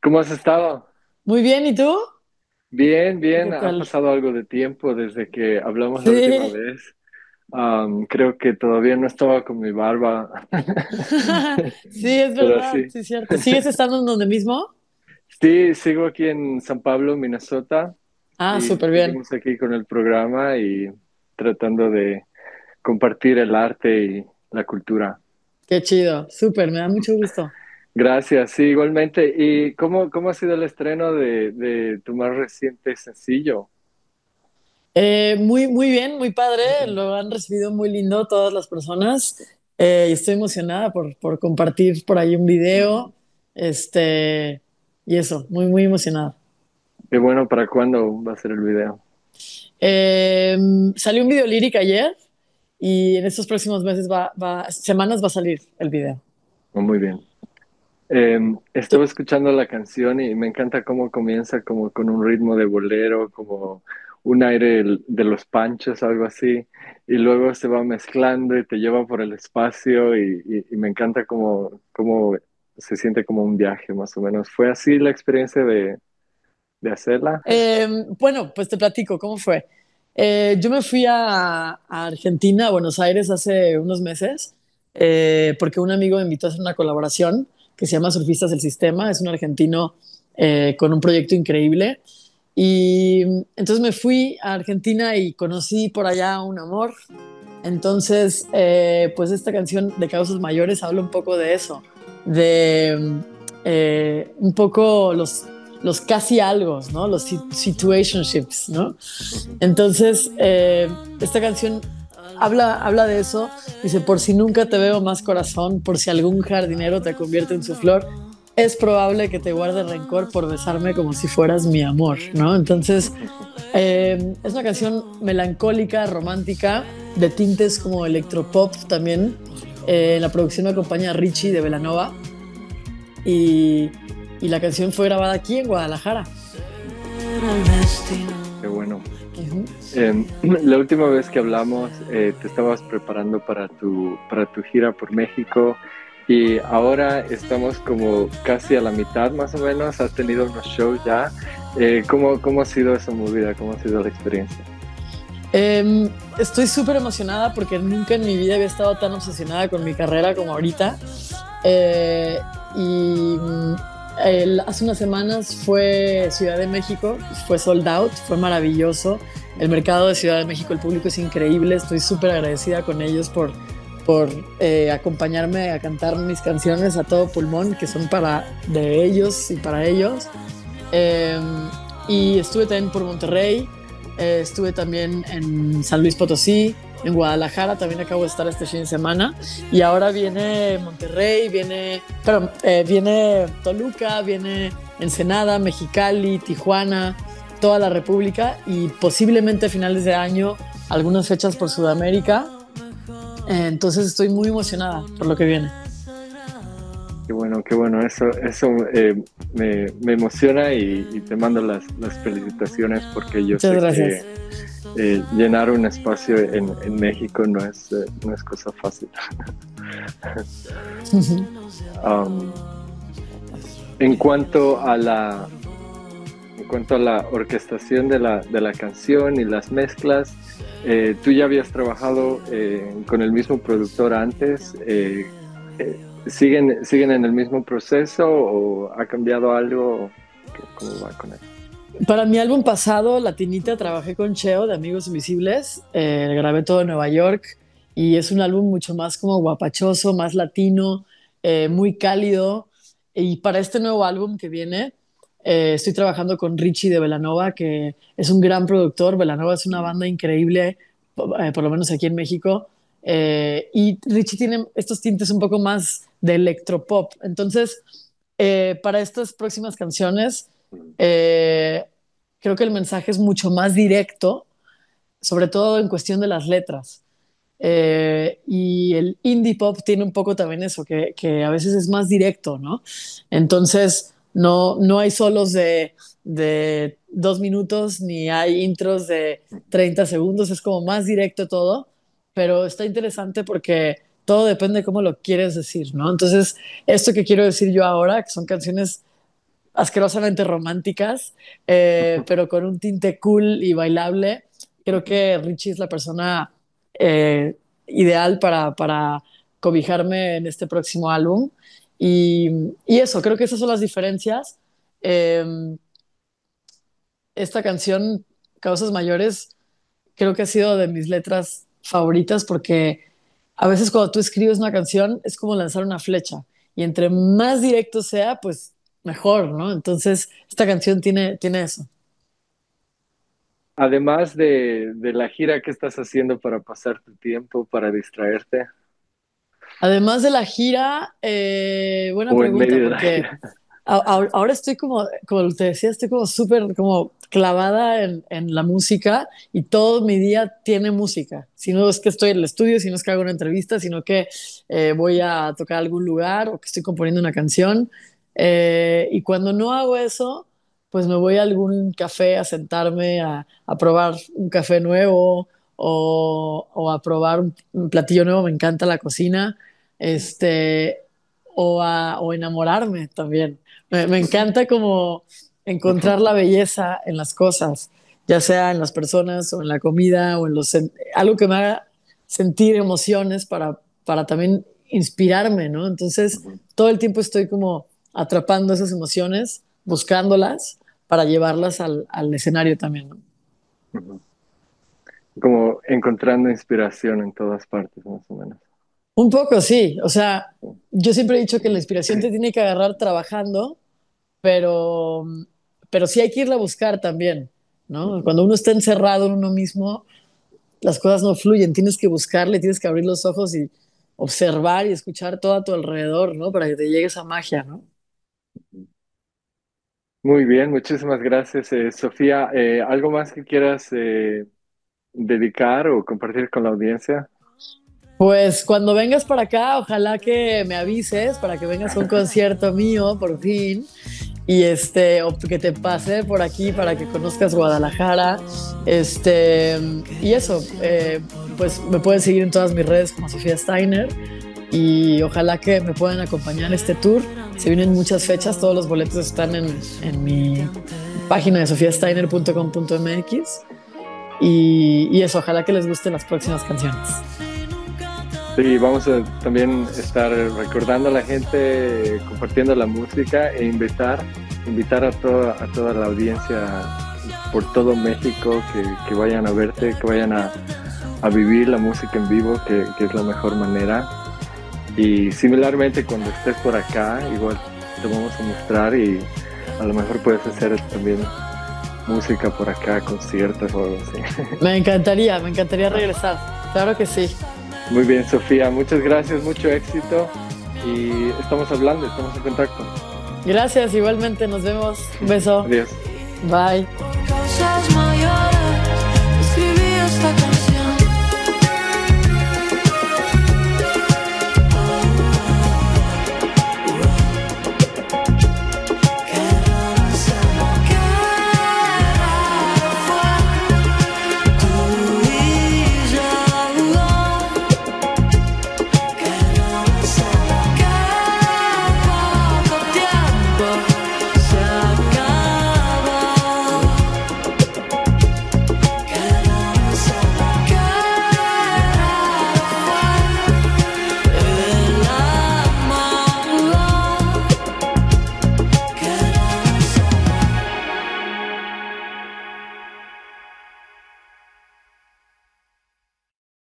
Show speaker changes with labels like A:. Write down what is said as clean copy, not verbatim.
A: ¿Cómo has estado?
B: Muy bien, ¿y tú?
A: Bien, bien.
B: ¿Qué
A: Ha
B: tal?
A: pasado algo de tiempo desde que hablamos la última
B: Sí,
A: vez. Creo que todavía no estaba con mi barba,
B: sí, es
A: pero
B: verdad,
A: sí.
B: sí, es cierto. ¿Sigues estando en donde mismo?
A: Sí, sigo aquí en San Pablo, Minnesota,
B: Ah,
A: y
B: súper bien.
A: seguimos aquí con el programa y tratando de compartir el arte y la cultura.
B: Qué chido, súper, me da mucho gusto.
A: Gracias, sí, igualmente. ¿Y cómo ha sido el estreno de tu más reciente sencillo?
B: Muy, muy bien, muy padre, lo han recibido muy lindo todas las personas y estoy emocionada por compartir por ahí un video, este, y eso, muy, muy emocionada.
A: Qué bueno, ¿para cuándo va a ser el video?
B: Eh, Salió un video lírico ayer y en estos próximos meses semanas va a salir el video.
A: Oh, muy bien. Estuve escuchando la canción y me encanta cómo comienza como con un ritmo de bolero, como un aire de los Panchos, algo así, y luego se va mezclando y te lleva por el espacio y me encanta cómo se siente como un viaje más o menos. ¿Fue así la experiencia de hacerla?
B: Bueno, pues te platico, ¿cómo fue? Yo me fui a Argentina, a Buenos Aires, hace unos meses, porque un amigo me invitó a hacer una colaboración que se llama Surfistas del Sistema. Es un argentino con un proyecto increíble. Y entonces me fui a Argentina y conocí por allá un amor. Entonces, pues esta canción de Causas Mayores habla un poco de eso, de un poco los casi algos, ¿no? Los situationships, ¿no?
A: Ujú.
B: Entonces, esta canción habla de eso. Dice, por si nunca te veo más corazón, por si algún jardinero te convierte en su flor, es probable que te guarde rencor por besarme como si fueras mi amor, ¿no? Entonces, es una canción melancólica, romántica, de tintes como electropop también. En la producción me acompaña Richie de Belanova y, y la canción fue grabada aquí en Guadalajara.
A: Qué bueno.
B: Ujú.
A: La última vez que hablamos, te estabas preparando para tu gira por México y ahora estamos como casi a la mitad más o menos. Has tenido unos shows ya. ¿Cómo ha sido esa movida? ¿Cómo ha sido la experiencia?
B: Estoy súper emocionada porque nunca en mi vida había estado tan obsesionada con mi carrera como ahorita. Eh, y hace unas semanas fue Ciudad de México, fue sold out, fue maravilloso. El mercado de Ciudad de México, el público es increíble. Estoy súper agradecida con ellos por acompañarme a cantar mis canciones a todo pulmón, que son para de ellos y para ellos. Eh, y estuve también por Monterrey, estuve también en San Luis Potosí, en Guadalajara, también acabo de estar este fin de semana. Y ahora viene Monterrey, viene Toluca, viene Ensenada, Mexicali, Tijuana, toda la República y posiblemente a finales de año algunas fechas por Sudamérica. Entonces estoy muy emocionada por lo que viene.
A: Qué bueno, qué bueno. Eso me emociona y te mando las felicitaciones porque yo
B: Muchas
A: sé
B: gracias.
A: que llenar un espacio en México no es cosa fácil. Um, en cuanto a en cuanto a la orquestación de de la canción y las mezclas, ¿tú ya habías trabajado con el mismo productor antes? ¿Siguen en el mismo proceso o ha cambiado algo? ¿Cómo va con eso?
B: Para mi álbum pasado, Latinita, trabajé con Cheo de Amigos Invisibles, grabé todo en Nueva York y es un álbum mucho más como guapachoso, más latino, muy cálido. Y para este nuevo álbum que viene, estoy trabajando con Richie de Belanova, que es un gran productor. Belanova es una banda increíble, por lo menos aquí en México. Y Richie tiene estos tintes un poco más de electropop. Entonces, para estas próximas canciones, eh, creo que el mensaje es mucho más directo, sobre todo en cuestión de las letras. Y el indie pop tiene un poco también eso, que a veces es más directo, ¿no? Entonces, no hay solos de 2 minutos, ni hay intros de 30 segundos, es como más directo todo, pero está interesante porque todo depende de cómo lo quieres decir, ¿no? Entonces, esto que quiero decir yo ahora, que son canciones asquerosamente románticas, pero con un tinte cool y bailable. Creo que Richie es la persona ideal para cobijarme en este próximo álbum. Y eso, creo que esas son las diferencias. Eh, Esta canción, Causas Mayores, creo que ha sido de mis letras favoritas porque a veces cuando tú escribes una canción es como lanzar una flecha y entre más directo sea, pues mejor, ¿no? Entonces, esta canción tiene eso.
A: Además de la gira que estás haciendo para pasar tu tiempo, para distraerte,
B: Además de la gira, buena
A: o en
B: pregunta,
A: medio de la
B: porque
A: gira.
B: ahora estoy como te decía, estoy como súper como clavada en la música y todo mi día tiene música. Si no es que estoy en el estudio, si no es que hago una entrevista, sino que voy a tocar algún lugar o que estoy componiendo una canción. Y cuando no hago eso, pues me voy a algún café a sentarme a probar un café nuevo o a probar un platillo nuevo. Me encanta la cocina. Este, o enamorarme también. Me encanta como encontrar la belleza en las cosas, ya sea en las personas o en la comida o en algo que me haga sentir emociones para también inspirarme, ¿no? Entonces, todo el tiempo estoy como atrapando esas emociones, buscándolas para llevarlas al escenario también, ¿no?
A: Como encontrando inspiración en todas partes, más o menos.
B: Un poco, sí. O sea, yo siempre he dicho que la inspiración te tiene que agarrar trabajando, pero, pero sí hay que irla a buscar también, ¿no?
A: Ujú,
B: Cuando uno está encerrado en uno mismo, las cosas no fluyen, tienes que buscarle, tienes que abrir los ojos y observar y escuchar todo a tu alrededor, ¿no? Para que te llegue esa magia, ¿no?
A: ujú. Muy bien, muchísimas gracias, Sofía. ¿Algo más que quieras dedicar o compartir con la audiencia?
B: Pues cuando vengas para acá, ojalá que me avises para que vengas a un concierto mío, por fin. O que te pase por aquí para que conozcas Guadalajara. Y eso, pues me pueden seguir en todas mis redes como Sofía Steiner y ojalá que me puedan acompañar en este tour. Se vienen muchas fechas, todos los boletos están en mi página de sofiasteiner.com.mx y eso, ojalá que les gusten las próximas canciones.
A: Sí, vamos a también estar recordando a la gente, compartiendo la música e invitar a toda la audiencia por todo México que vayan a verte, que vayan a vivir la música en vivo, que es la mejor manera. Y similarmente cuando estés por acá, igual te vamos a mostrar y a lo mejor puedes hacer también música por acá, conciertos o algo así.
B: Me encantaría regresar. Claro que sí.
A: Muy bien, Sofía, muchas gracias, mucho éxito y estamos hablando, estamos en contacto.
B: Gracias, igualmente, nos vemos. Un beso.
A: Adiós.
B: Bye.